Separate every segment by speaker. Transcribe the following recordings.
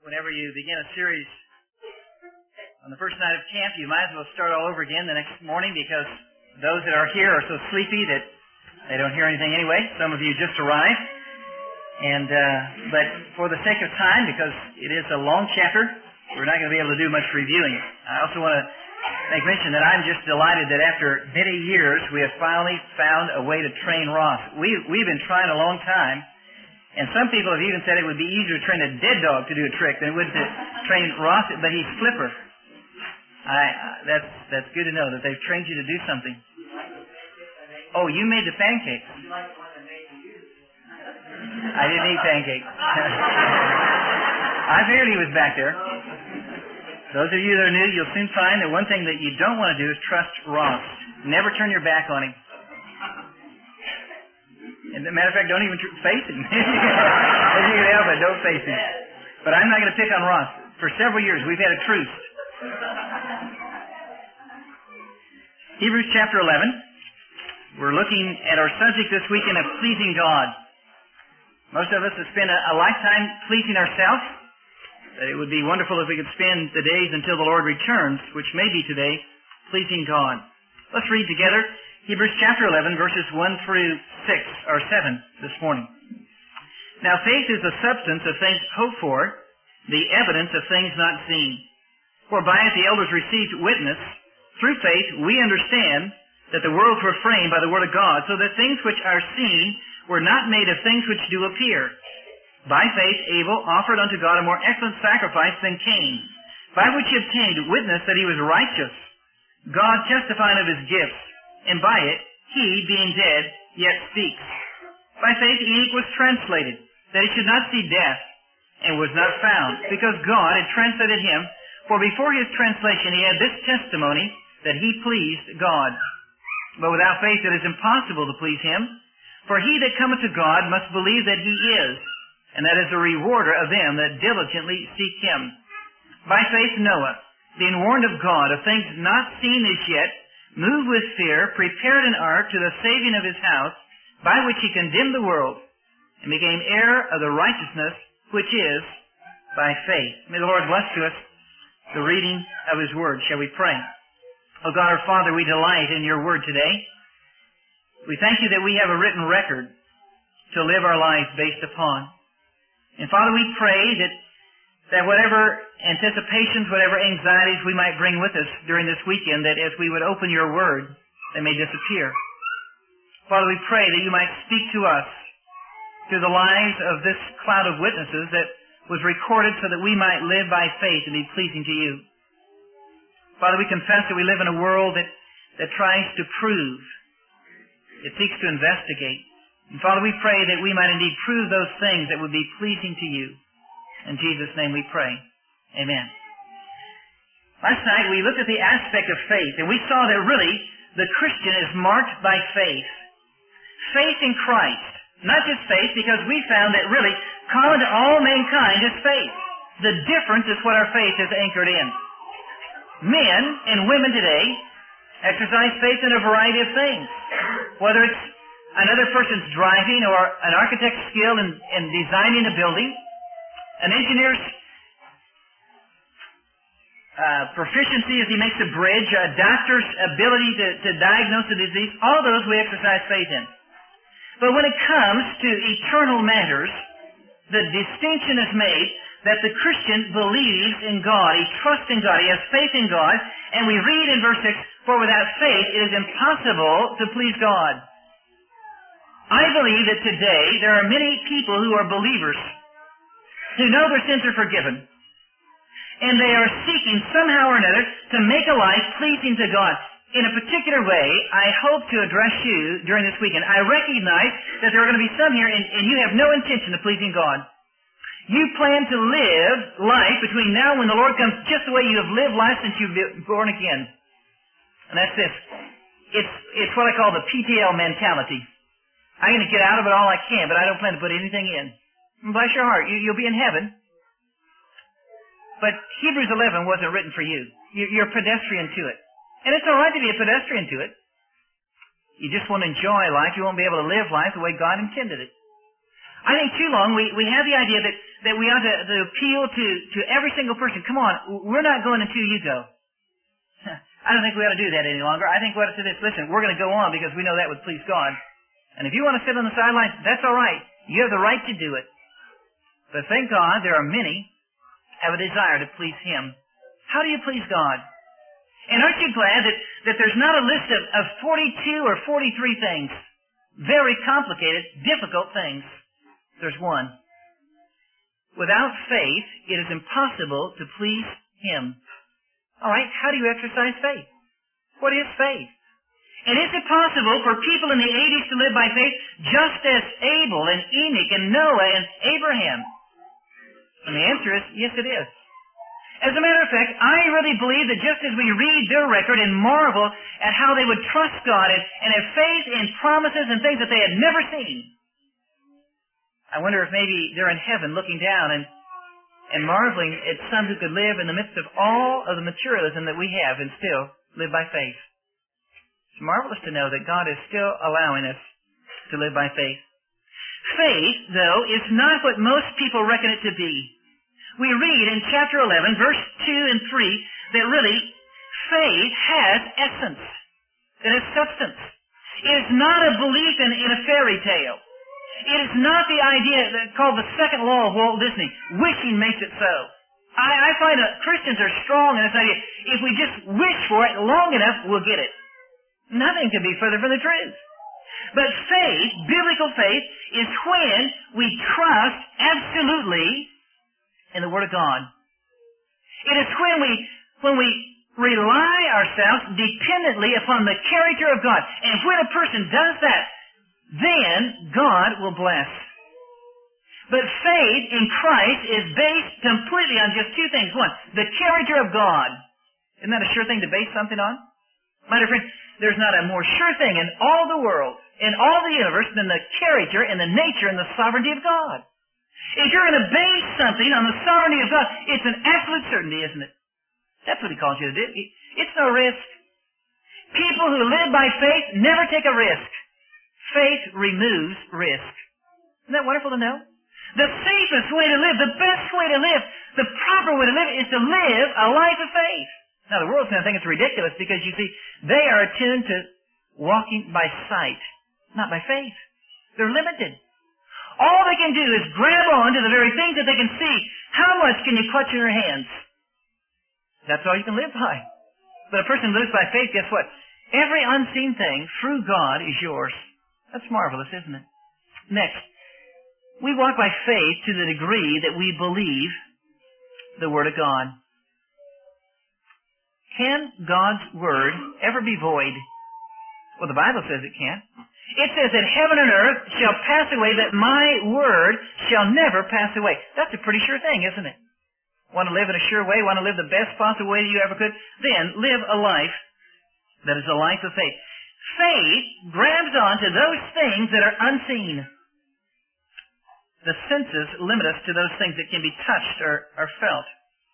Speaker 1: Whenever you begin a series on the first night of camp, you might as well start all over again the next morning, because those that are here are so sleepy that they don't hear anything anyway. Some of you just arrived. But for the sake of time, because it is a long chapter, we're not going to be able to do much reviewing. I also want to make mention that I'm just delighted that after many years we have finally found a way to train Ross. We've been trying a long time, and some people have even said it would be easier to train a dead dog to do a trick than it would to train Ross, but he's flipper. That's good to know that they've trained you to do something. Oh, you made the pancakes. I didn't eat pancakes. I figured he was back there. Those of you that are new, you'll soon find that one thing that you don't want to do is trust Ross. Never turn your back on him. As a matter of fact, don't even face him. If you can help it, don't face him. But I'm not going to pick on Ross. For several years, we've had a truce. Hebrews chapter 11. We're looking at our subject this weekend of pleasing God. Most of us have spent a lifetime pleasing ourselves. That it would be wonderful if we could spend the days until the Lord returns, which may be today, pleasing God. Let's read together Hebrews chapter 11, verses 1 through 6 or 7 this morning. Now faith is the substance of things hoped for, the evidence of things not seen. For by it the elders received witness. Through faith we understand that the worlds were framed by the word of God, so that things which are seen were not made of things which do appear. By faith Abel offered unto God a more excellent sacrifice than Cain, by which he obtained witness that he was righteous, God testifying of his gifts, and by it he, being dead, yet speaks. By faith Enoch was translated, that he should not see death, and was not found, because God had translated him. For before his translation he had this testimony, that he pleased God. But without faith it is impossible to please him. For he that cometh to God must believe that he is, and that is a rewarder of them that diligently seek him. By faith Noah, being warned of God of things not seen as yet, moved with fear, prepared an ark to the saving of his house, by which he condemned the world, and became heir of the righteousness which is by faith. May the Lord bless to us the reading of his word. Shall we pray? O God our Father, we delight in your word today. We thank you that we have a written record to live our lives based upon. And Father, we pray that whatever anticipations, whatever anxieties we might bring with us during this weekend, that as we would open your word, they may disappear. Father, we pray that you might speak to us through the lives of this cloud of witnesses that was recorded so that we might live by faith and be pleasing to you. Father, we confess that we live in a world that tries to prove. It seeks to investigate. And Father, we pray that we might indeed prove those things that would be pleasing to you. In Jesus' name we pray. Amen. Last night we looked at the aspect of faith, and we saw that really the Christian is marked by faith. Faith in Christ. Not just faith, because we found that really common to all mankind is faith. The difference is what our faith is anchored in. Men and women today exercise faith in a variety of things. Whether it's another person's driving, or an architect's skill in designing a building, an engineer's proficiency as he makes a bridge, a doctor's ability to diagnose a disease, all those we exercise faith in. But when it comes to eternal matters, the distinction is made that the Christian believes in God. He trusts in God. He has faith in God. And we read in verse 6, for without faith it is impossible to please God. I believe that today there are many people who are believers who know their sins are forgiven, and they are seeking somehow or another to make a life pleasing to God. In a particular way, I hope to address you during this weekend. I recognize that there are going to be some here, and you have no intention of pleasing God. You plan to live life between now and when the Lord comes just the way you have lived life since you've been born again. And that's this. It's what I call the PTL mentality. I'm going to get out of it all I can, but I don't plan to put anything in. And bless your heart, you'll be in heaven. But Hebrews 11 wasn't written for you. You're pedestrian to it. And it's all right to be a pedestrian to it. You just won't enjoy life. You won't be able to live life the way God intended it. I think too long we have the idea that we ought to appeal to every single person. Come on, we're not going until you go. I don't think we ought to do that any longer. I think we ought to say this, listen, we're going to go on because we know that would please God. And if you want to sit on the sidelines, that's all right. You have the right to do it. But thank God there are many who have a desire to please Him. How do you please God? And aren't you glad that there's not a list of 42 or 43 things, very complicated, difficult things. There's one. Without faith, it is impossible to please Him. All right, how do you exercise faith? What is faith? And is it possible for people in the 80s to live by faith just as Abel and Enoch and Noah and Abraham? And the answer is, yes, it is. As a matter of fact, I really believe that just as we read their record and marvel at how they would trust God and have faith in promises and things that they had never seen, I wonder if maybe they're in heaven looking down and marveling at some who could live in the midst of all of the materialism that we have and still live by faith. It's marvelous to know that God is still allowing us to live by faith. Faith, though, is not what most people reckon it to be. We read in chapter 11, verse 2 and 3, that really faith has essence. It has substance. It is not a belief in a fairy tale. It is not the idea called the second law of Walt Disney, wishing makes it so. I find that Christians are strong in this idea. If we just wish for it long enough, we'll get it. Nothing could be further from the truth. But faith, biblical faith, is when we trust absolutely in the Word of God. It is when we rely ourselves dependently upon the character of God. And when a person does that, then God will bless. But faith in Christ is based completely on just two things. One, the character of God. Isn't that a sure thing to base something on? My dear friend, there's not a more sure thing in all the world, in all the universe, than the character and the nature and the sovereignty of God. If you're going to base something on the sovereignty of God, it's an absolute certainty, isn't it? That's what He calls you to do. It's no risk. People who live by faith never take a risk. Faith removes risk. Isn't that wonderful to know? The safest way to live, the best way to live, the proper way to live is to live a life of faith. Now the world's going to think it's ridiculous because you see, they are attuned to walking by sight, not by faith. They're limited. All they can do is grab on to the very things that they can see. How much can you clutch in your hands? That's all you can live by. But a person who lives by faith, guess what? Every unseen thing through God is yours. That's marvelous, isn't it? Next, we walk by faith to the degree that we believe the Word of God. Can God's Word ever be void? Well, the Bible says it can't. It says that heaven and earth shall pass away, that my Word shall never pass away. That's a pretty sure thing, isn't it? Want to live in a sure way? Want to live the best possible way you ever could? Then live a life that is a life of faith. Faith grabs on to those things that are unseen. The senses limit us to those things that can be touched or felt.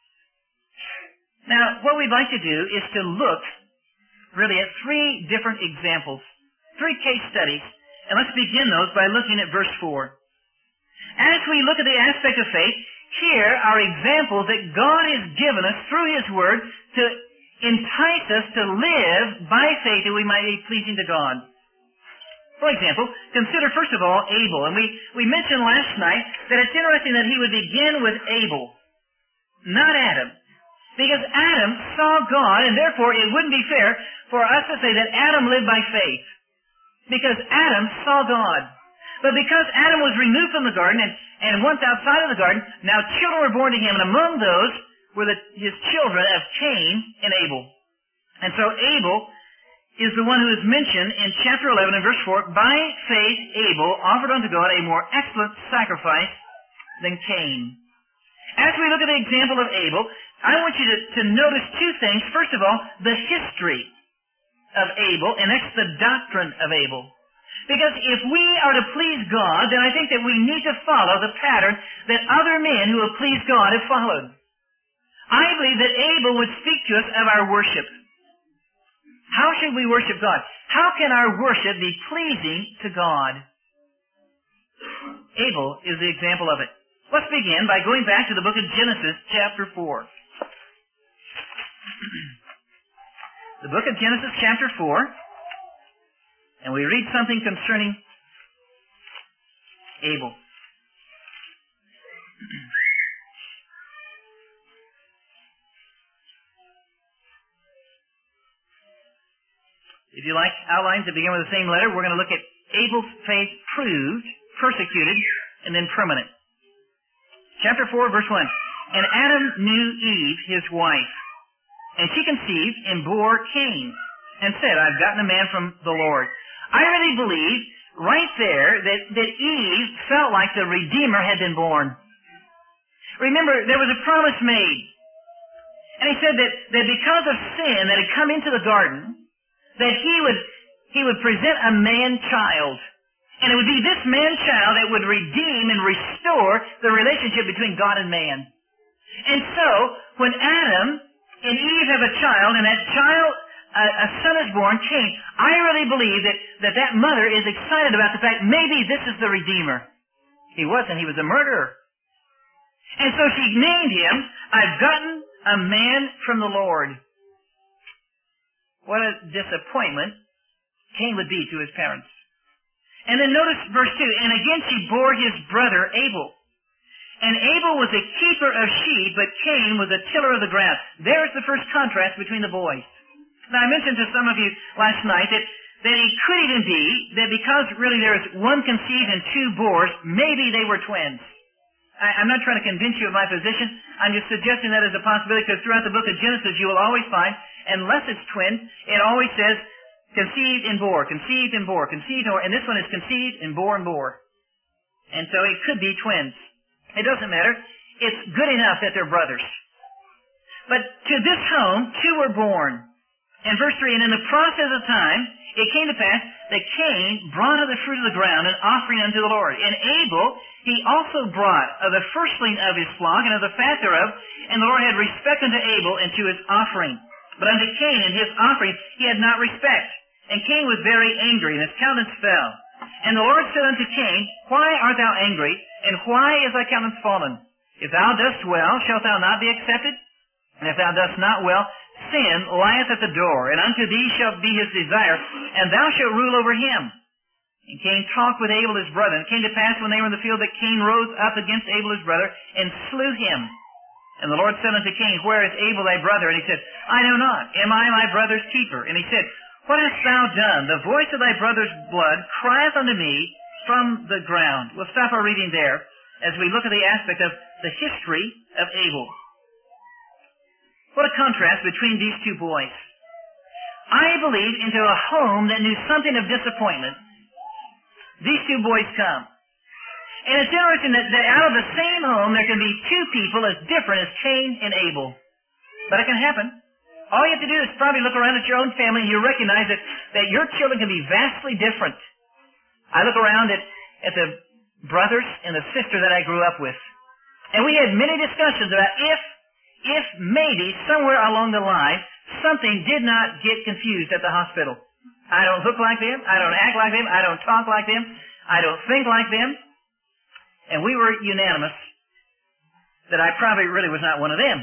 Speaker 1: Now, what we'd like to do is to look really at three different examples, three case studies, and let's begin those by looking at verse 4. As we look at the aspect of faith, here are examples that God has given us through His Word to entice us to live by faith that we might be pleasing to God. For example, consider first of all Abel. And we mentioned last night that it's interesting that he would begin with Abel, not Adam. Because Adam saw God, and therefore it wouldn't be fair for us to say that Adam lived by faith. Because Adam saw God. But because Adam was removed from the garden, and once outside of the garden, now children were born to him, and among those were his children of Cain and Abel. And so Abel is the one who is mentioned in chapter 11 and verse 4. By faith Abel offered unto God a more excellent sacrifice than Cain. As we look at the example of Abel, I want you to notice two things. First of all, the history of Abel, and next the doctrine of Abel. Because if we are to please God, then I think that we need to follow the pattern that other men who have pleased God have followed. I believe that Abel would speak to us of our worship. How should we worship God? How can our worship be pleasing to God? Abel is the example of it. Let's begin by going back to the book of Genesis, chapter 4. The book of Genesis, chapter 4, and we read something concerning Abel. If you like outlines that begin with the same letter, we're going to look at Abel's faith proved, persecuted, and then permanent. Chapter 4, verse 1. And Adam knew Eve, his wife, and she conceived and bore Cain, and said, I've gotten a man from the Lord. I really believe right there that Eve felt like the Redeemer had been born. Remember, there was a promise made. And he said that because of sin that had come into the garden, that he would present a man-child. And it would be this man-child that would redeem and restore the relationship between God and man. And so, when Adam and Eve have a child, and that child, a son is born, Cain, I really believe that mother is excited about the fact maybe this is the Redeemer. He wasn't. He was a murderer. And so she named him, I've gotten a man from the Lord. What a disappointment Cain would be to his parents. And then notice verse 2, and again she bore his brother Abel. And Abel was a keeper of sheep, but Cain was a tiller of the ground. There's the first contrast between the boys. Now I mentioned to some of you last night that it could even be that because really there is one conceived and two bores, maybe they were twins. I'm not trying to convince you of my position. I'm just suggesting that as a possibility, because throughout the book of Genesis you will always find, unless it's twins, it always says conceived and bore, conceived and bore, conceived and bore, and this one is conceived and bore and bore. And so it could be twins. It doesn't matter. It's good enough that they're brothers. But to this home, two were born. And verse 3, and in the process of time, it came to pass that Cain brought of the fruit of the ground an offering unto the Lord. And Abel he also brought of the firstling of his flock and of the fat thereof, and the Lord had respect unto Abel and to his offering. But unto Cain and his offering he had not respect. And Cain was very angry, and his countenance fell. And the Lord said unto Cain, Why art thou angry, and why is thy countenance fallen? If thou dost well, shalt thou not be accepted? And if thou dost not well, sin lieth at the door, and unto thee shall be his desire, and thou shalt rule over him. And Cain talked with Abel his brother. And it came to pass when they were in the field that Cain rose up against Abel his brother, and slew him. And the Lord said unto Cain, Where is Abel thy brother? And he said, I know not. Am I my brother's keeper? And he said, What hast thou done? The voice of thy brother's blood crieth unto me from the ground. We'll stop our reading there as we look at the aspect of the history of Abel. What a contrast between these two boys. I believe into a home that knew something of disappointment, these two boys come. And it's interesting that out of the same home there can be two people as different as Cain and Abel. But it can happen. All you have to do is probably look around at your own family and you recognize that your children can be vastly different. I look around at the brothers and the sister that I grew up with. And we had many discussions about if maybe somewhere along the line something did not get confused at the hospital. I don't look like them. I don't act like them. I don't talk like them. I don't think like them. And we were unanimous that I probably really was not one of them.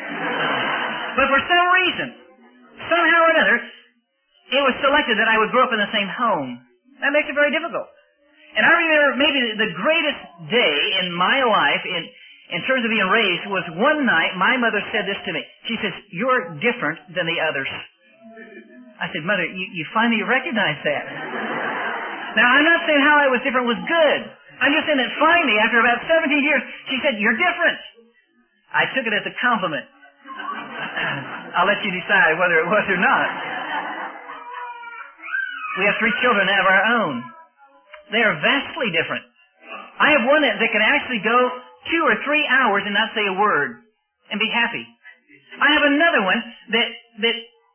Speaker 1: But for some reason, somehow or another, it was selected that I would grow up in the same home. That makes it very difficult. And I remember maybe the greatest day in my life in terms of being raised was one night my mother said this to me. She says, You're different than the others. I said, Mother, you finally recognize that. Now, I'm not saying how I was different was good. I'm just saying that finally, after about 17 years, she said, You're different. I took it as a compliment. I'll let you decide whether it was or not. We have 3 children of our own. They are vastly different. I have one that can actually go 2 or 3 hours and not say a word and be happy. I have another one that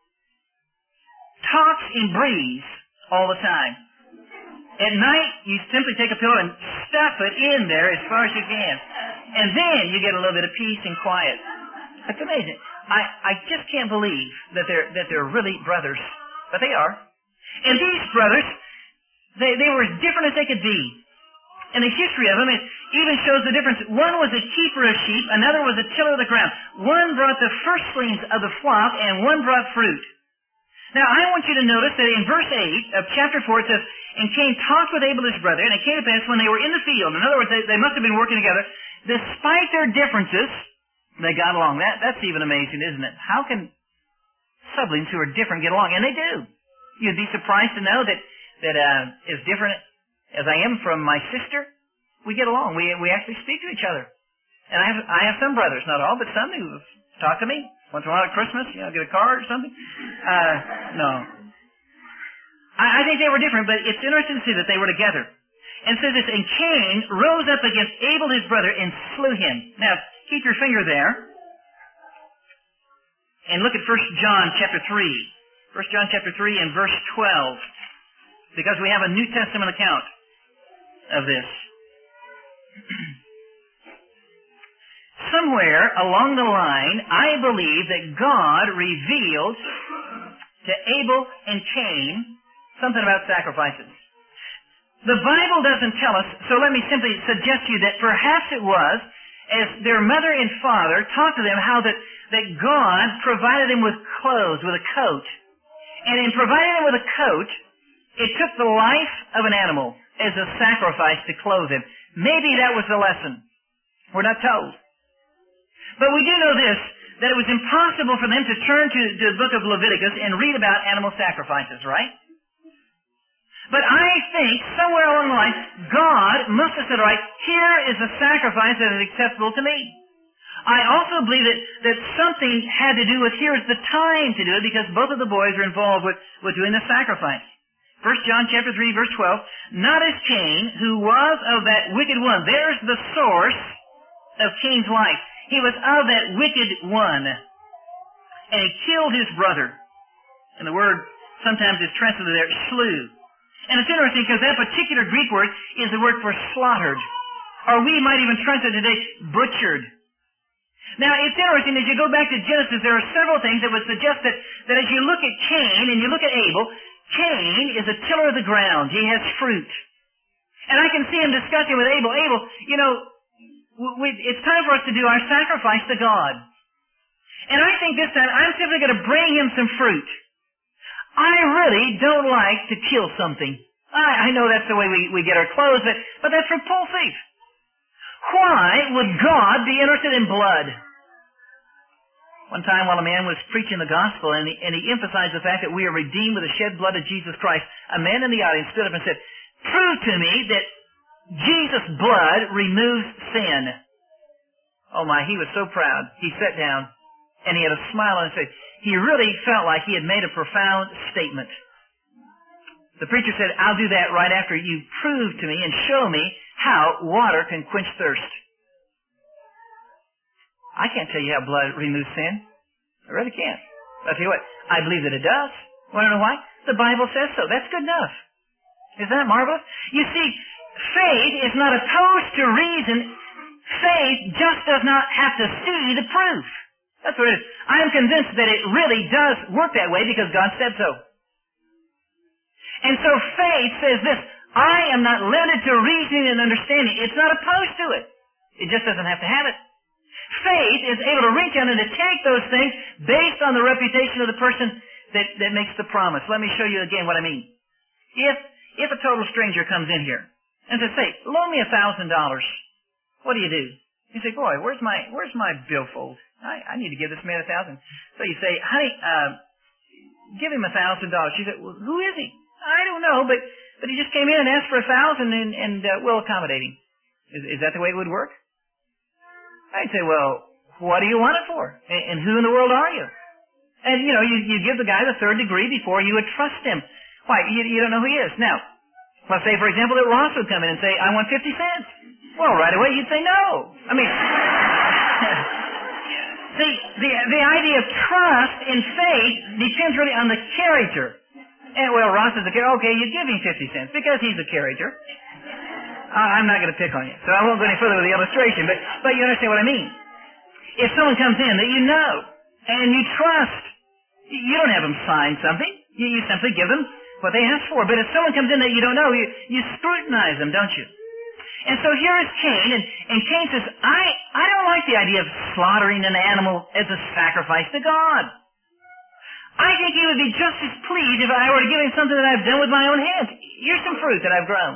Speaker 1: talks and breathes all the time. At night, you simply take a pillow and stuff it in there as far as you can. And then you get a little bit of peace and quiet. It's amazing. I just can't believe that they're really brothers. But they are. And these brothers, they were as different as they could be. And the history of them, even shows the difference. One was a keeper of sheep, another was a tiller of the ground. One brought the firstlings of the flock, and one brought fruit. Now, I want you to notice that in verse 8 of chapter 4 it says, "And Cain talked with Abel his brother, and it came to pass when they were in the field," in other words, they must have been working together, "despite their differences, they got along." That's even amazing, isn't it? How can siblings who are different get along? And they do. You'd be surprised to know that as different as I am from my sister, we get along. We actually speak to each other. And I have some brothers, not all, but some who talk to me once in a while at Christmas, get a card or something. No. I think they were different, but it's interesting to see that they were together. And it says this, "And Cain rose up against Abel his brother and slew him." Now, keep your finger there. And look at 1 John chapter 3. 1 John chapter 3 and verse 12. Because we have a New Testament account of this. Somewhere along the line, I believe that God revealed to Abel and Cain something about sacrifices. The Bible doesn't tell us, so let me simply suggest to you that perhaps it was, as their mother and father talked to them, how that God provided them with clothes, with a coat. And in providing them with a coat, it took the life of an animal as a sacrifice to clothe him. Maybe that was the lesson. We're not told. But we do know this, that it was impossible for them to turn to the book of Leviticus and read about animal sacrifices, right? But I think somewhere along the line, God must have said, all right, here is a sacrifice that is acceptable to me. I also believe that something had to do with here's the time to do it, because both of the boys are involved with doing the sacrifice. 1 John chapter 3, verse 12, "Not as Cain, who was of that wicked one." There's the source of Cain's life. He was of that wicked one. And he killed his brother. And the word sometimes is translated there, slew. And it's interesting because that particular Greek word is the word for slaughtered. Or we might even translate it today, butchered. Now, it's interesting, as you go back to Genesis, there are several things that would suggest that as you look at Cain and you look at Abel, Cain is a tiller of the ground. He has fruit. And I can see him discussing with Abel, it's time for us to do our sacrifice to God. And I think this time, I'm simply going to bring him some fruit. I really don't like to kill something. I know that's the way we get our clothes, but that's repulsive. Why would God be interested in blood? One time while a man was preaching the gospel and he emphasized the fact that we are redeemed with the shed blood of Jesus Christ, a man in the audience stood up and said, "Prove to me that Jesus' blood removes sin." Oh my, he was so proud. He sat down and he had a smile on his face. He really felt like he had made a profound statement. The preacher said, "I'll do that right after you prove to me and show me how water can quench thirst." I can't tell you how blood removes sin. I really can't. I'll tell you what, I believe that it does. Want to know why? The Bible says so. That's good enough. Isn't that marvelous? You see, faith is not opposed to reason. Faith just does not have to see the proof. That's what it is. I am convinced that it really does work that way because God said so. And so faith says this, I am not limited to reasoning and understanding. It's not opposed to it. It just doesn't have to have it. Faith is able to reach out and to take those things based on the reputation of the person that makes the promise. Let me show you again what I mean. If a total stranger comes in here and says, "Say, loan me $1,000," what do? You say, "Boy, where's my billfold? I need to give this man $1,000." So you say, "Honey, give him $1,000." She said, "Well, who is he?" "I don't know, but he just came in and asked for $1,000 and we'll accommodate him." Is that the way it would work? I'd say, "Well, what do you want it for? And who in the world are you?" And you give the guy the third degree before you would trust him. Why? You don't know who he is. Now, let's say, for example, that Ross would come in and say, "I want 50 cents." Well, right away you'd say no. I mean, see, the idea of trust and faith depends really on the character. And well, Ross is a character. Okay, you give him 50 cents because he's a character. I'm not going to pick on you, so I won't go any further with the illustration, but you understand what I mean. If someone comes in that you know and you trust, you don't have them sign something. You simply give them what they ask for. But if someone comes in that you don't know, you scrutinize them, don't you? And so here is Cain, and Cain says, I don't like the idea of slaughtering an animal as a sacrifice to God. I think he would be just as pleased if I were to give him something that I've done with my own hands. Here's some fruit that I've grown.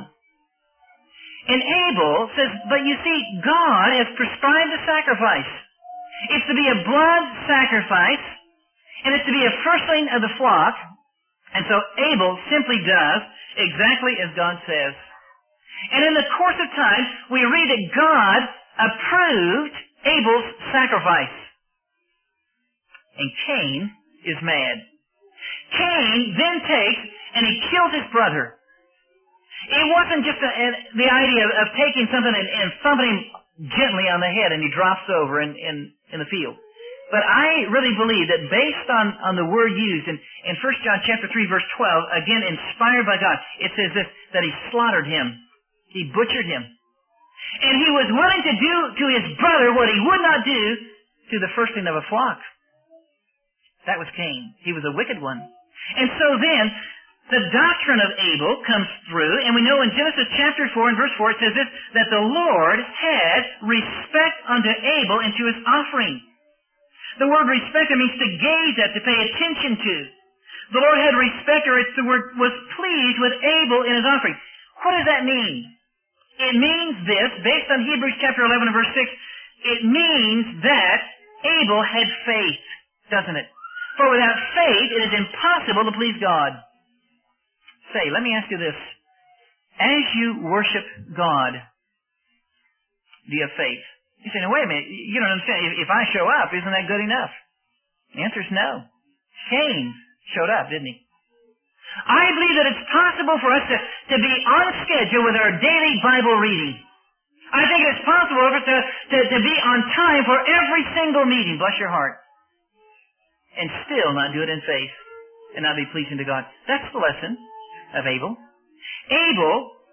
Speaker 1: And Abel says, but you see, God has prescribed a sacrifice. It's to be a blood sacrifice, and it's to be a firstling of the flock. And so Abel simply does exactly as God says. And in the course of time, we read that God approved Abel's sacrifice. And Cain is mad. Cain then takes and he kills his brother. It wasn't just the idea of taking something and thumping him gently on the head and he drops over in the field. But I really believe that based on the word used in 1 John chapter 3 verse 12, again inspired by God, it says this, that he slaughtered him. He butchered him. And he was willing to do to his brother what he would not do to the firstling of a flock. That was Cain. He was a wicked one. And so then, the doctrine of Abel comes through, and we know in Genesis chapter 4 and verse 4 it says this, that the Lord had respect unto Abel and to his offering. The word respect means to gaze at, to pay attention to. The Lord had respect, or it's the word, was pleased with Abel in his offering. What does that mean? It means this, based on Hebrews chapter 11 and verse 6, it means that Abel had faith, doesn't it? For without faith, it is impossible to please God. Say, let me ask you this. As you worship God, do you have faith? You say, no, wait a minute. You don't understand. If I show up, isn't that good enough? The answer is no. Cain showed up, didn't he? I believe that it's possible for us to be on schedule with our daily Bible reading. I think it's possible for us to be on time for every single meeting. Bless your heart. And still not do it in faith and not be pleasing to God. That's the lesson of Abel. Abel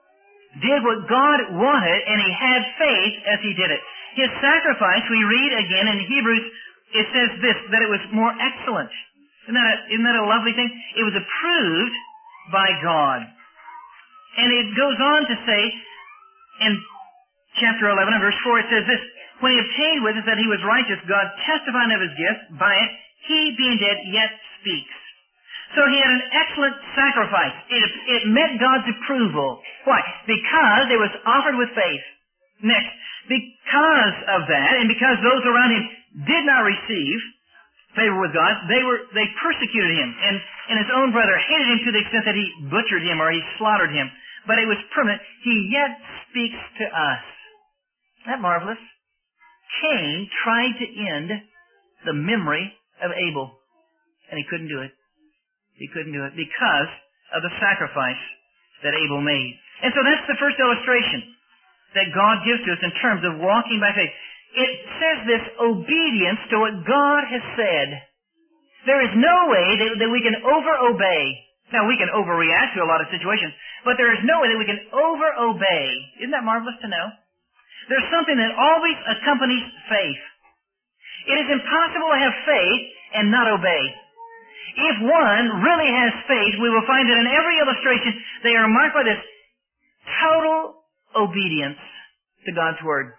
Speaker 1: did what God wanted, and he had faith as he did it. His sacrifice, we read again in Hebrews, it says this, that it was more excellent. Isn't that a lovely thing? It was approved by God. And it goes on to say, in chapter 11 and verse 4, it says this, when he obtained witness that he was righteous, God testifying of his gift, by it, he being dead yet speaks. So he had an excellent sacrifice. It met God's approval. Why? Because it was offered with faith. Next, because of that, and because those around him did not receive favor with God, they persecuted him, and his own brother hated him to the extent that he butchered him or he slaughtered him. But it was permanent. He yet speaks to us. Isn't that marvelous? Cain tried to end the memory of Abel, and he couldn't do it. He couldn't do it because of the sacrifice that Abel made. And so that's the first illustration that God gives to us in terms of walking by faith. It says this, obedience to what God has said. There is no way that we can over-obey. Now, we can overreact to a lot of situations, but there is no way that we can over-obey. Isn't that marvelous to know? There's something that always accompanies faith. It is impossible to have faith and not obey. If one really has faith, we will find that in every illustration, they are marked by this total obedience to God's Word.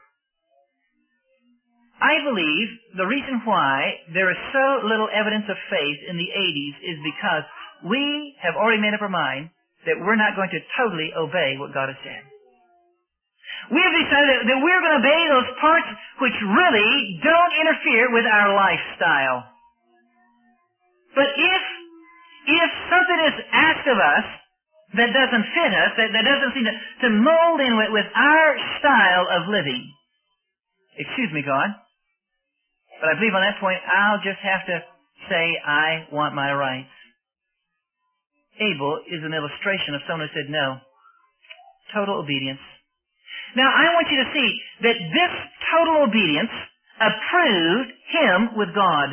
Speaker 1: I believe the reason why there is so little evidence of faith in the 80s is because we have already made up our mind that we're not going to totally obey what God has said. We have decided that we're going to obey those parts which really don't interfere with our lifestyle. But if something is asked of us that doesn't fit us, that doesn't seem to mold in with our style of living, excuse me, God, but I believe on that point I'll just have to say I want my rights. Abel is an illustration of someone who said no. Total obedience. Now I want you to see that this total obedience approved him with God.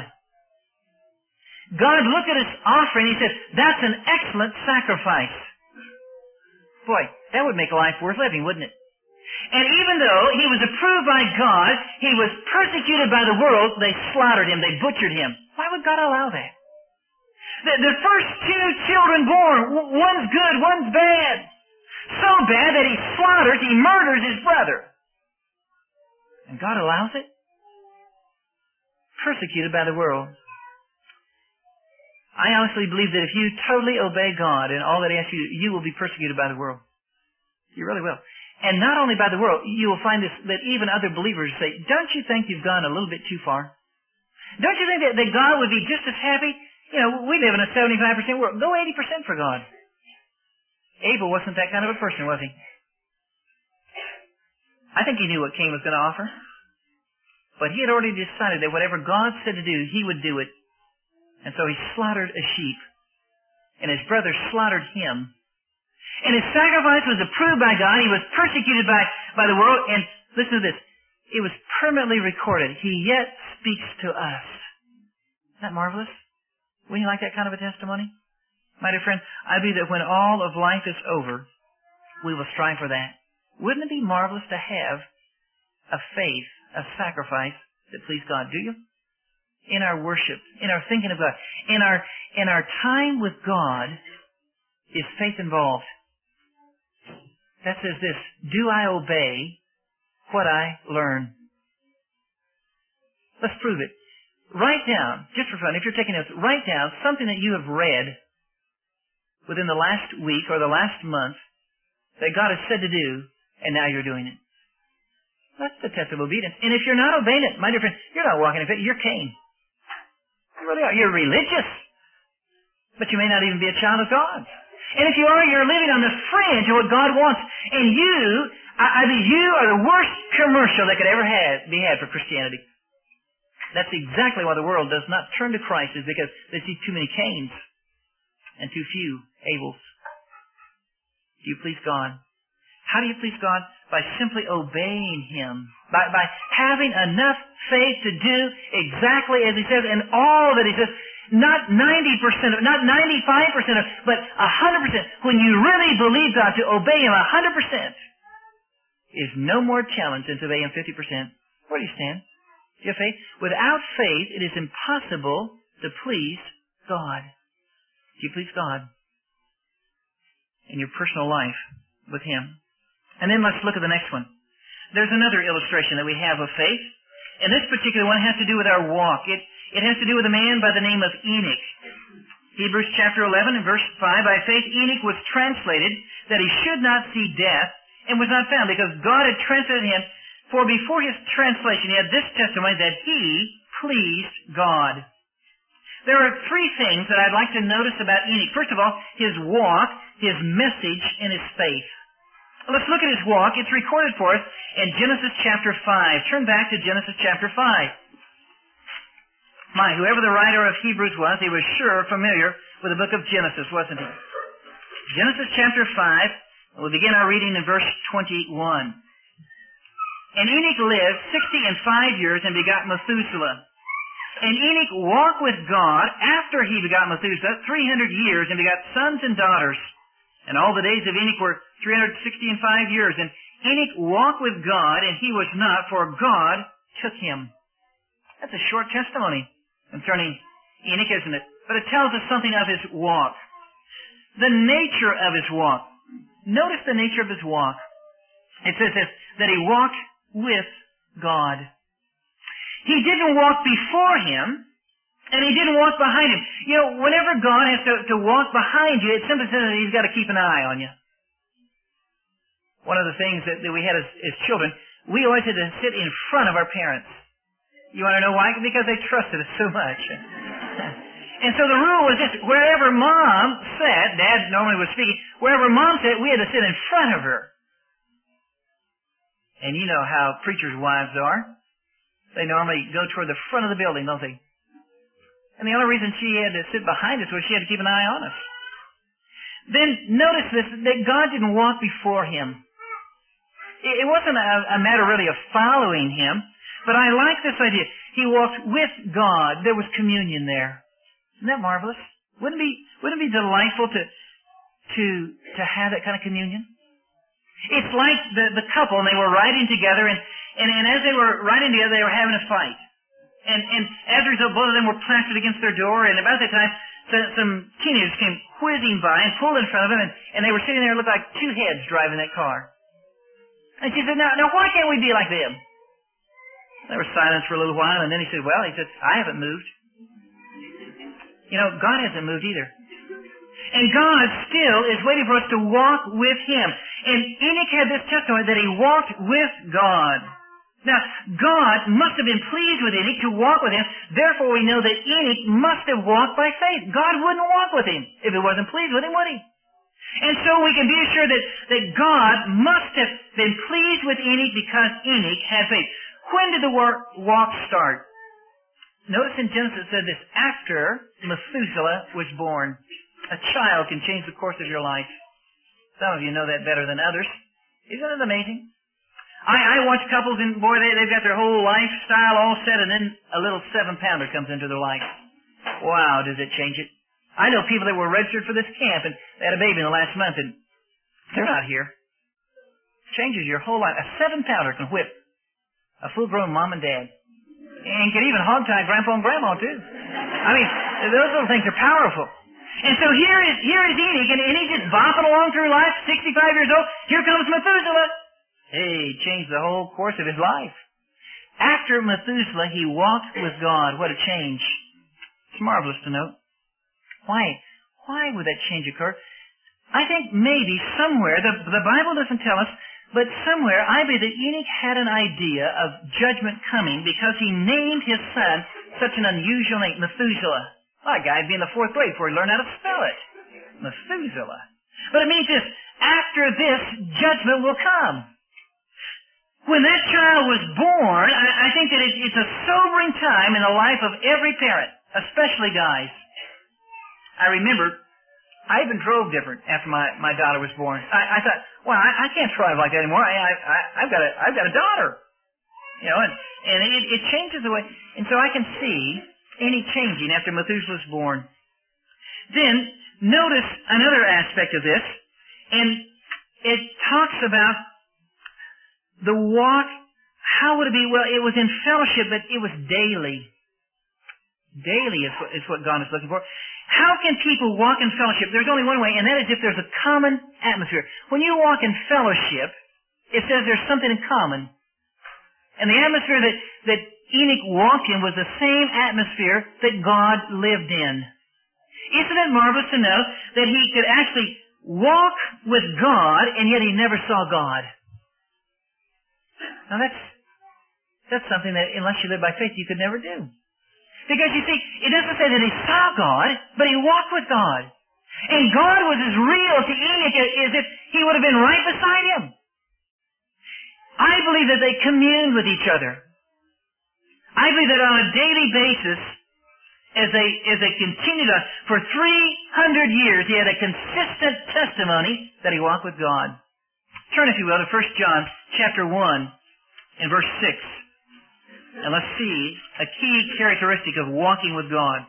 Speaker 1: God looked at his offering and he said, that's an excellent sacrifice. Boy, that would make life worth living, wouldn't it? And even though he was approved by God, he was persecuted by the world, they slaughtered him, they butchered him. Why would God allow that? The first two children born, one's good, one's bad. So bad that he murders his brother. And God allows it? Persecuted by the world. I honestly believe that if you totally obey God and all that He asks you, you will be persecuted by the world. You really will. And not only by the world, you will find this, that even other believers say, don't you think you've gone a little bit too far? Don't you think that God would be just as happy? You know, we live in a 75% world. Go 80% for God. Abel wasn't that kind of a person, was he? I think he knew what Cain was going to offer. But he had already decided that whatever God said to do, he would do it. And so he slaughtered a sheep. And his brother slaughtered him. And his sacrifice was approved by God. He was persecuted by the world. And listen to this. It was permanently recorded. He yet speaks to us. Isn't that marvelous? Wouldn't you like that kind of a testimony? My dear friend, I believe that when all of life is over, we will strive for that. Wouldn't it be marvelous to have a faith, a sacrifice that pleased God? Do you? In our worship, in our thinking of God, in our time with God, is faith involved? That says this, do I obey what I learn? Let's prove it. Write down, just for fun, if you're taking notes, write down something that you have read within the last week or the last month that God has said to do, and now you're doing it. That's the test of obedience. And if you're not obeying it, my dear friend, you're not walking in faith, you're Cain. You really are. You're religious, but you may not even be a child of God. And if you are, you're living on the fringe of what God wants. And I mean, you are the worst commercial that could ever be had for Christianity. That's exactly why the world does not turn to Christ, is because they see too many Cains and too few Abels. Do you please God? How do you please God? By simply obeying Him. By having enough faith to do exactly as He says and all that He says. Not 90% of it, not 95% of it, but 100%. When you really believe God, to obey Him 100% is no more challenge than to obey Him 50%. Where do you stand? Do you have faith? Without faith, it is impossible to please God. Do you please God in your personal life with Him? And then let's look at the next one. There's another illustration that we have of faith. And this particular one has to do with our walk. It has to do with a man by the name of Enoch. Hebrews chapter 11 and verse 5, by faith Enoch was translated that he should not see death and was not found because God had translated him. For before his translation he had this testimony that he pleased God. There are three things that I'd like to notice about Enoch. First of all, his walk, his message, and his faith. Let's look at his walk. It's recorded for us in Genesis chapter 5. Turn back to Genesis chapter 5. Whoever the writer of Hebrews was, he was sure familiar with the book of Genesis, wasn't he? Genesis chapter 5, we'll begin our reading in verse 21. And Enoch lived 65 years and begot Methuselah. And Enoch walked with God after he begot Methuselah 300 years and begot sons and daughters. And all the days of Enoch were 365 years. And Enoch walked with God, and he was not, for God took him. That's a short testimony concerning Enoch, isn't it? But it tells us something of his walk. The nature of his walk. Notice the nature of his walk. It says this, that he walked with God. He didn't walk before him, and he didn't walk behind him. You know, whenever God has to walk behind you, it simply says that He's got to keep an eye on you. One of the things that we had as children, we always had to sit in front of our parents. You want to know why? Because they trusted us so much. And so the rule was this, wherever Mom sat, Dad normally was speaking, wherever Mom sat, we had to sit in front of her. And you know how preachers' wives are. They normally go toward the front of the building, don't they? And the only reason she had to sit behind us was she had to keep an eye on us. Then notice this, that God didn't walk before him. It wasn't a matter really of following him, but I like this idea. He walked with God. There was communion there. Isn't that marvelous? Wouldn't it be delightful to have that kind of communion? It's like the couple, and they were riding together, and as they were riding together, they were having a fight. And as a result, both of them were plastered against their door, and about that time, some teenagers came whizzing by and pulled in front of him, and they were sitting there, looked like two heads driving that car. And she said, now why can't we be like them? They were silent for a little while, and then he said, I haven't moved. God hasn't moved either. And God still is waiting for us to walk with Him. And Enoch had this testimony that he walked with God. Now, God must have been pleased with Enoch to walk with Him. Therefore, we know that Enoch must have walked by faith. God wouldn't walk with him if He wasn't pleased with him, would He? And so we can be assured that God must have been pleased with Enoch because Enoch had faith. When did the walk start? Notice in Genesis it said this, after Methuselah was born. A child can change the course of your life. Some of you know that better than others. Isn't it amazing? I watch couples and boy, they've got their whole lifestyle all set, and then a little 7-pounder comes into their life. Wow, does it change it? I know people that were registered for this camp and they had a baby in the last month and they're not here. It changes your whole life. A 7-pounder can whip a full-grown mom and dad. And can even hog-tie grandpa and grandma too. I mean, those little things are powerful. And so here is Enoch, and he's just bopping along through life, 65 years old. Here comes Methuselah. Hey, changed the whole course of his life. After Methuselah, he walked with God. What a change. It's marvelous to note. Why would that change occur? I think maybe somewhere, the Bible doesn't tell us, but somewhere I believe that Enoch had an idea of judgment coming because he named his son such an unusual name, Methuselah. Well, that guy would be in the 4th grade before he learned how to spell it. Methuselah. But it means this, after this, judgment will come. When that child was born, I think that it's a sobering time in the life of every parent, especially guys. I remember, I even drove different after my daughter was born. I thought, I can't drive like that anymore. I've got a daughter. And it changes the way. And so I can see any changing after Methuselah's born. Then, notice another aspect of this, and it talks about the walk. How would it be? Well, it was in fellowship, but it was daily. Daily is what God is looking for. How can people walk in fellowship? There's only one way, and that is if there's a common atmosphere. When you walk in fellowship, it says there's something in common. And the atmosphere that Enoch walked in was the same atmosphere that God lived in. Isn't it marvelous to know that he could actually walk with God, and yet he never saw God? Now that's something that, unless you live by faith, you could never do. Because you see, it doesn't say that he saw God, but he walked with God. And God was as real to Enoch as if he would have been right beside him. I believe that they communed with each other. I believe that on a daily basis, as they continued on, for 300 years, he had a consistent testimony that he walked with God. Turn, if you will, to 1 John chapter 1 and verse 6. And let's see a key characteristic of walking with God.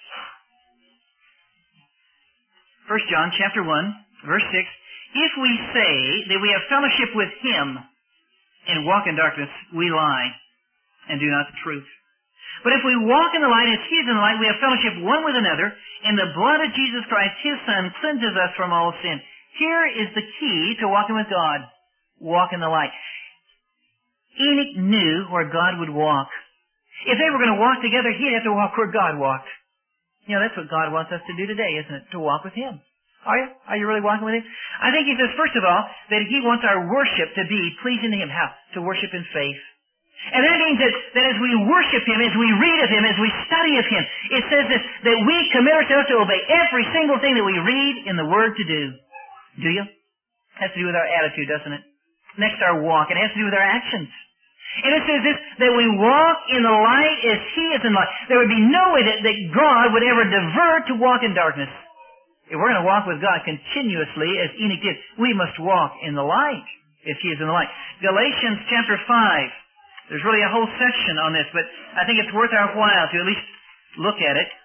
Speaker 1: 1 John chapter 1, verse 6. If we say that we have fellowship with Him and walk in darkness, we lie and do not the truth. But if we walk in the light as He is in the light, we have fellowship one with another, and the blood of Jesus Christ, His Son, cleanses us from all sin. Here is the key to walking with God. Walk in the light. Enoch knew where God would walk. If they were going to walk together, he'd have to walk where God walked. That's what God wants us to do today, isn't it? To walk with Him. Are you? Are you really walking with Him? I think He says, first of all, that He wants our worship to be pleasing to Him. How? To worship in faith. And that means that as we worship Him, as we read of Him, as we study of Him, it says that we commit ourselves to obey every single thing that we read in the Word to do. Do you? It has to do with our attitude, doesn't it? Next, our walk. It has to do with our actions. And it says this, that we walk in the light as He is in the light. There would be no way that God would ever divert to walk in darkness. If we're going to walk with God continuously, as Enoch did, we must walk in the light as He is in the light. Galatians chapter 5. There's really a whole section on this, but I think it's worth our while to at least look at it.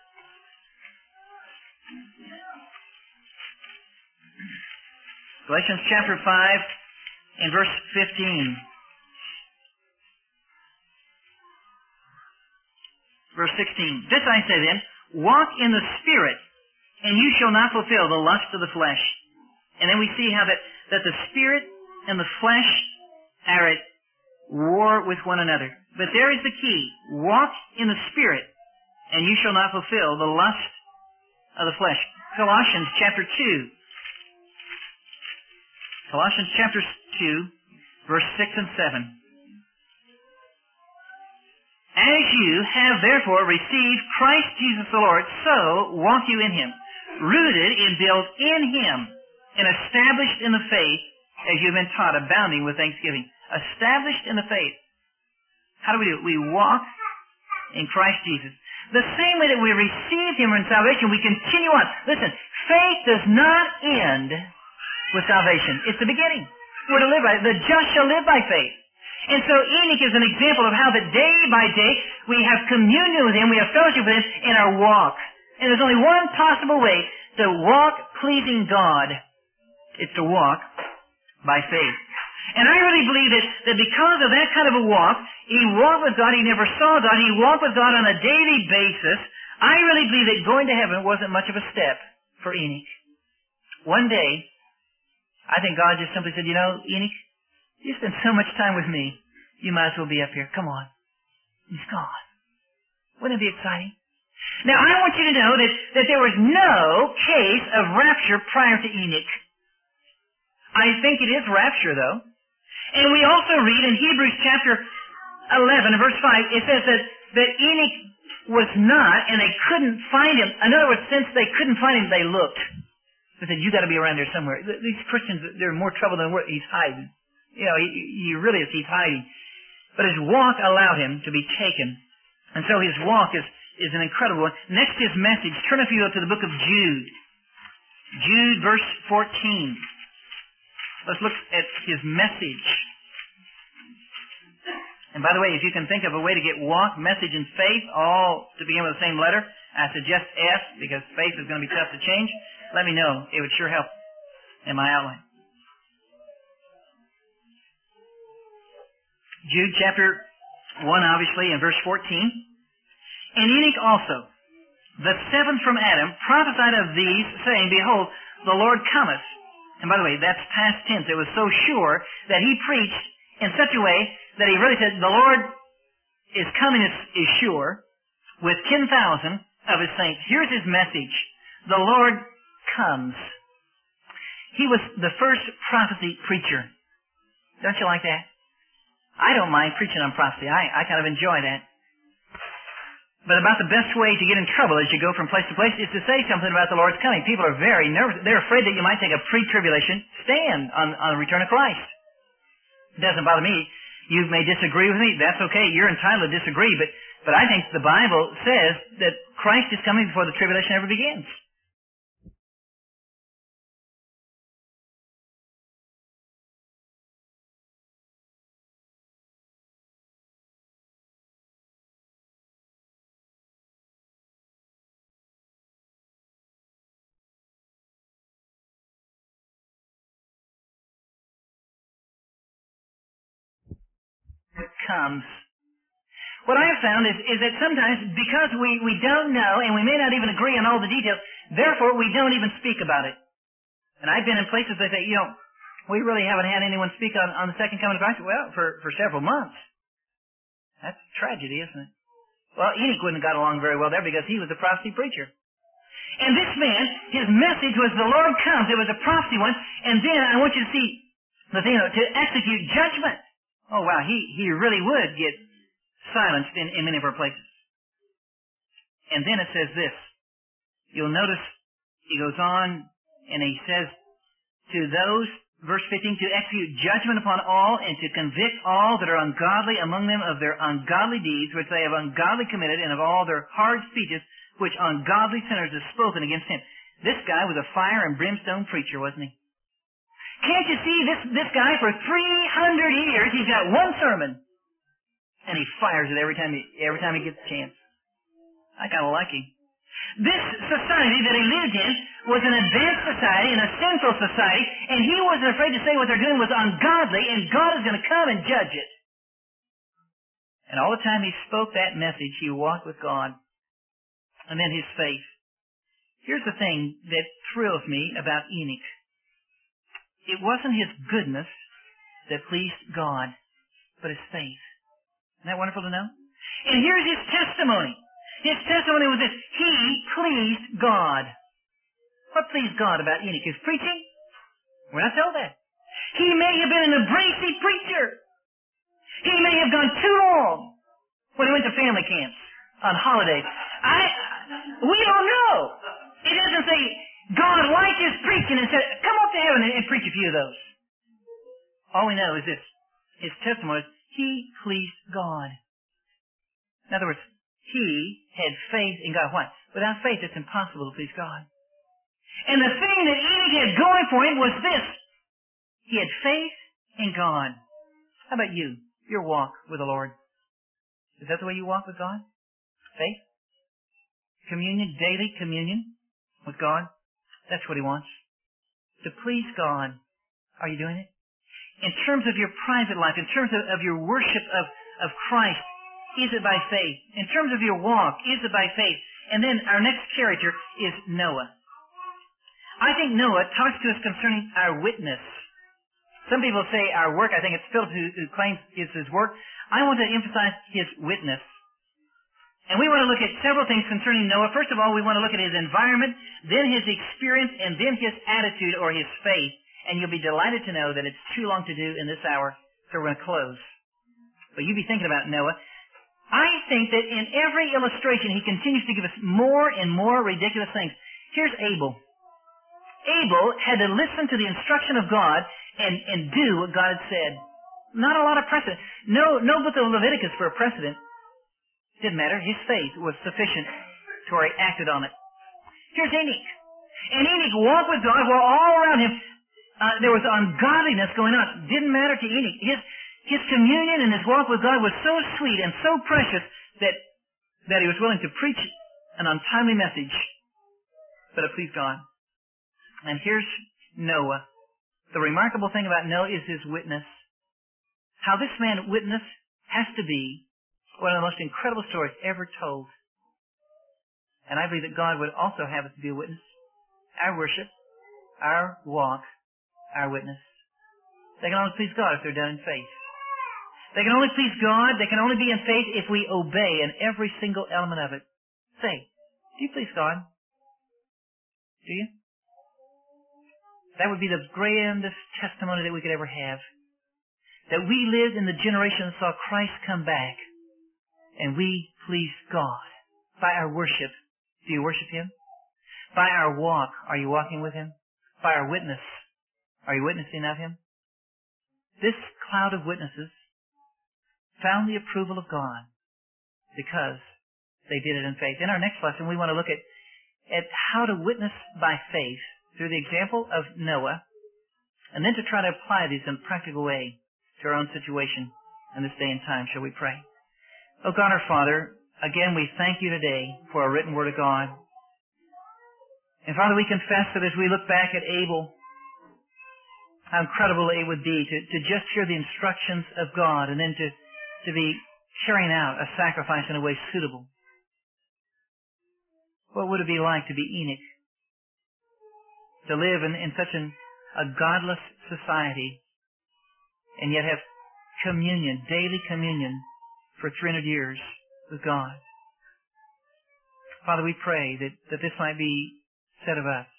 Speaker 1: Galatians chapter 5 and verse 15. Verse 16. This I say then, walk in the Spirit, and you shall not fulfill the lust of the flesh. And then we see how that the spirit and the flesh are at war with one another. But there is the key. Walk in the spirit, and you shall not fulfill the lust of the flesh. Colossians chapter 2. Colossians chapter 2, verse 6 and 7. As you have therefore received Christ Jesus the Lord, so walk you in Him, rooted and built in Him, and established in the faith, as you have been taught, abounding with thanksgiving. Established in the faith. How do we do it? We walk in Christ Jesus. The same way that we received Him in salvation, we continue on. Listen, faith does not end with salvation. It's the beginning. We're to live by it. The just shall live by faith. And so Enoch is an example of how that day by day we have communion with Him, we have fellowship with Him in our walk. And there's only one possible way to walk pleasing God. It's to walk by faith. And I really believe that because of that kind of a walk, he walked with God, he never saw God, he walked with God on a daily basis. I really believe that going to heaven wasn't much of a step for Enoch. One day, I think God just simply said, you know, Enoch, you spend so much time with me, you might as well be up here. Come on. He's gone. Wouldn't it be exciting? Now, I want you to know that there was no case of rapture prior to Enoch. I think it is rapture, though. And we also read in Hebrews chapter 11, verse 5, it says that Enoch was not, and they couldn't find him. In other words, since they couldn't find him, they looked. They said, you got to be around there somewhere. These Christians, they're in more trouble than he's hiding. You know, he really is, he's hiding. But his walk allowed him to be taken. And so his walk is an incredible one. Next, his message. Turn if you will to the book of Jude. Jude, verse 14. Let's look at his message. And by the way, if you can think of a way to get walk, message, and faith all to begin with the same letter, I suggest F, because faith is going to be tough to change. Let me know. It would sure help in my outline. Jude chapter 1, obviously, and verse 14. And Enoch also, the seventh from Adam, prophesied of these, saying, Behold, the Lord cometh. And by the way, that's past tense. It was so sure that he preached in such a way that he really said, the Lord is coming is sure with 10,000 of his saints. Here's his message. The Lord comes. He was the first prophecy preacher. Don't you like that? I don't mind preaching on prophecy. I kind of enjoy that. But about the best way to get in trouble as you go from place to place is to say something about the Lord's coming. People are very nervous. They're afraid that you might take a pre-tribulation stand on the return of Christ. It doesn't bother me. You may disagree with me. That's okay. You're entitled to disagree. But I think the Bible says that Christ is coming before the tribulation ever begins. Comes. What I have found is that sometimes because we don't know and we may not even agree on all the details, therefore we don't even speak about it. And I've been in places they say, you know, we really haven't had anyone speak on the second coming of Christ. Well, for several months. That's a tragedy, isn't it? Well, Enoch wouldn't have got along very well there because he was a prophecy preacher. And this man, his message was the Lord comes. It was a prophecy one. And then I want you to see the thing, to execute judgment. Oh, wow, he really would get silenced in many of our places. And then it says this. You'll notice he goes on and he says, to those, verse 15, to execute judgment upon all and to convict all that are ungodly among them of their ungodly deeds, which they have ungodly committed, and of all their hard speeches, which ungodly sinners have spoken against him. This guy was a fire and brimstone preacher, wasn't he? Can't you see this guy for 300 years, he's got one sermon. And he fires it every time he gets a chance. I kind of like him. This society that he lived in was an advanced society and a sinful society, and he wasn't afraid to say what they're doing was ungodly, and God is going to come and judge it. And all the time he spoke that message, he walked with God. And then his faith. Here's the thing that thrills me about Enoch. It wasn't his goodness that pleased God, but his faith. Isn't that wonderful to know? And here's his testimony. His testimony was this: he pleased God. What pleased God about Enoch? His preaching? We're not told that. He may have been an abrasive preacher. He may have gone too long when he went to family camps on holidays. We don't know. It doesn't say God liked his preaching and said, come up to heaven and preach a few of those. All we know is this: his testimony is he pleased God. In other words, he had faith in God. Why? Without faith, it's impossible to please God. And the thing that Enoch had going for him was this: he had faith in God. How about you? Your walk with the Lord. Is that the way you walk with God? Faith? Communion, daily communion with God? That's what he wants. To please God. Are you doing it? In terms of your private life, in terms of your worship of Christ, is it by faith? In terms of your walk, is it by faith? And then our next character is Noah. I think Noah talks to us concerning our witness. Some people say our work. I think it's Philip who claims it's his work. I want to emphasize his witness. And we want to look at several things concerning Noah. First of all, we want to look at his environment, then his experience, and then his attitude or his faith. And you'll be delighted to know that it's too long to do in this hour, so we're going to close. But you be thinking about Noah. I think that in every illustration, he continues to give us more and more ridiculous things. Here's Abel. Abel had to listen to the instruction of God and do what God had said. Not a lot of precedent. No book of Leviticus for a precedent. Didn't matter. His faith was sufficient to where he acted on it. Here's Enoch. And Enoch walked with God while all around him there was ungodliness going on. Didn't matter to Enoch. His communion and his walk with God was so sweet and so precious that he was willing to preach an untimely message, but it pleased God. And here's Noah. The remarkable thing about Noah is his witness. How this man witnessed has to be one of the most incredible stories ever told. And I believe that God would also have us to be a witness. Our worship, our walk, our witness. They can only please God if they're done in faith. They can only please God, they can only be in faith if we obey in every single element of it. Say, do you please God? Do you? That would be the grandest testimony that we could ever have. That we lived in the generation that saw Christ come back, and we pleased God. By our worship, do you worship Him? By our walk, are you walking with Him? By our witness, are you witnessing of Him? This cloud of witnesses found the approval of God because they did it in faith. In our next lesson, we want to look at how to witness by faith through the example of Noah, and then to try to apply these in a practical way to our own situation in this day and time. Shall we pray? Oh God, our Father, again we thank you today for a written word of God. And Father, we confess that as we look back at Abel, how incredible it would be to just hear the instructions of God and then to be carrying out a sacrifice in a way suitable. What would it be like to be Enoch? To live in such a godless society and yet have communion, daily communion for 300 years with God. Father, we pray that this might be said of us.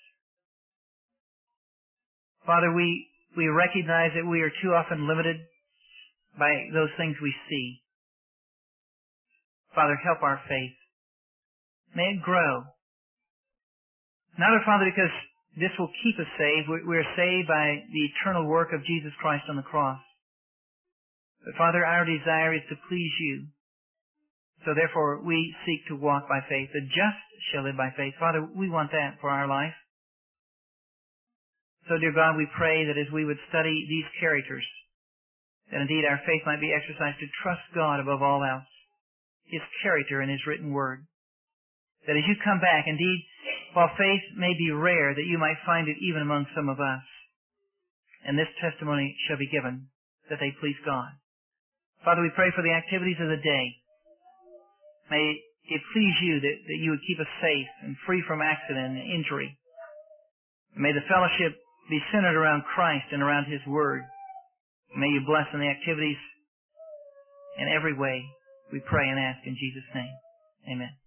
Speaker 1: Father, we recognize that we are too often limited by those things we see. Father, help our faith. May it grow. Not, Father, because this will keep us saved. We are saved by the eternal work of Jesus Christ on the cross. But Father, our desire is to please you. So therefore, we seek to walk by faith. The just shall live by faith. Father, we want that for our life. So, dear God, we pray that as we would study these characters, that indeed our faith might be exercised to trust God above all else, His character and His written word. That as you come back, indeed, while faith may be rare, that you might find it even among some of us. And this testimony shall be given, that they please God. Father, we pray for the activities of the day. May
Speaker 2: it please you that you would keep us safe and free from accident and injury. May the fellowship be centered around Christ and around His Word. May you bless in the activities in every way. We pray and ask in Jesus' name. Amen.